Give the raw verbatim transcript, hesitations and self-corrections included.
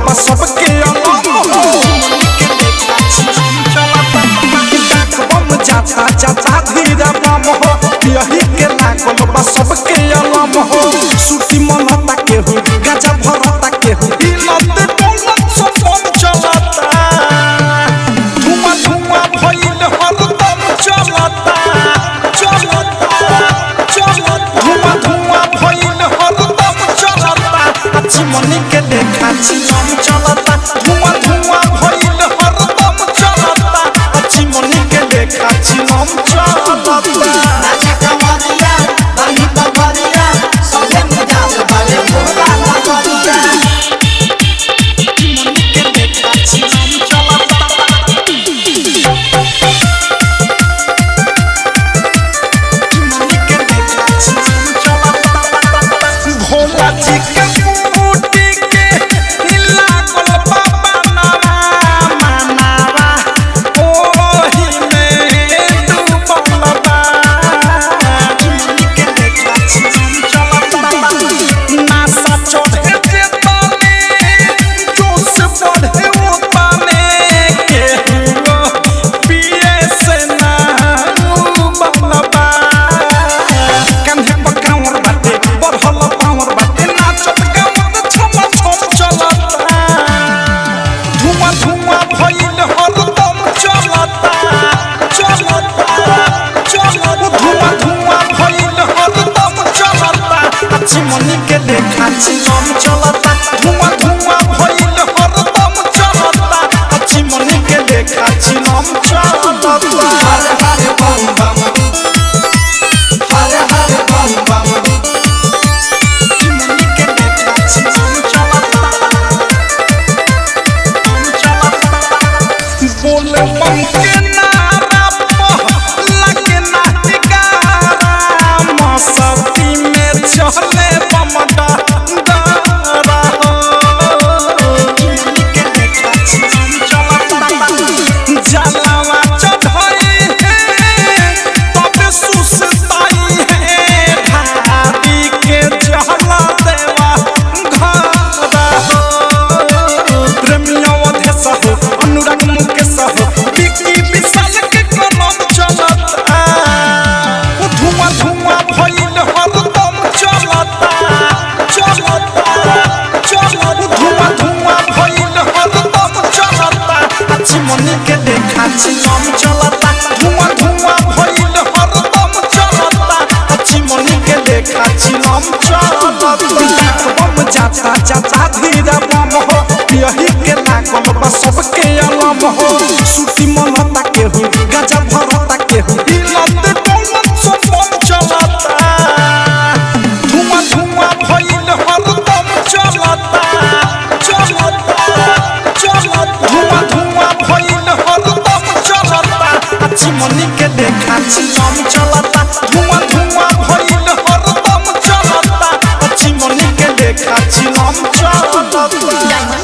बा सबके जाता जाता धीरा बम हो यही के लागल बा सबके अलम हो सुती मनता के हो गाजा भरता के हो हिलते डोलत सपन चलता धुआं धुआं भइल हरदम चलता चलता चलता धुआं धुआं भइल हरदम चलता चिमनी के देखा चिलम चलता धुआं धुआं भइल हरदम चलता चिमनी के देखा चिलम चलता राजा कवरिया बनी बबरिया सबे मजाल बाले भोला लगरिया चिमनी के देखा चिलम चलता चिमनी के देखा चिलम चलता भोला जी के बूटी के लागल बाबा नारा मनारा ओही में डूबल बा चिमनी के देखा चिलम चलता नासा चढ़े जे तने जोश बढ़े उतने के हुआ पिए से ना डूबल बा कंधे पर कांवर बाटे बढ़ल पावर बाटे नाचत गावत छम छम चलता धुआं धुआं भइल हरदम चलता चलता चलता धुआं धुआं भइल हरदम चलता चिमनी के देखा चिलम चलता धुआं धुआं भइल हरदम चलता चिमनी के देखा चिलम चलता हर हर बम बम हर हर बम बम चिमनी के देखा चिलम चलता बोल बम के नारा पर लगे ना टिकारा मस्ती में चले बम डरा हो चिमनी के देखा चिलम चलता जलावा चढ़ाई है तब सुसताई है ढाबी के जला देवा घर हो प्रेमियों देश हो अनुराग मुकेश हो विकी विशाल के कलम चलता धुआं धुआं भइल हरदम चलता चलता चलता धुआं धुआं भइल हरदम चलता चिमनी के देखा चिलम चलता धुआं धुआं भइल हरदम चलता चिमनी के देखा चिलम चलता बम जाता जाता धीरा बम हो यही के लागल बा सबके अलम हो सुती मनता के हो गाजा भरता के हो हिलते डोलत सपन चलता धुआं धुआं भइल हरदम चलता चलता चलता धुआं धुआं भइल हरदम चलता चिमनी के देखा चिलम चलता धुआं धुआं भइल हरदम चलता चिमनी के देखा चिलम चलता।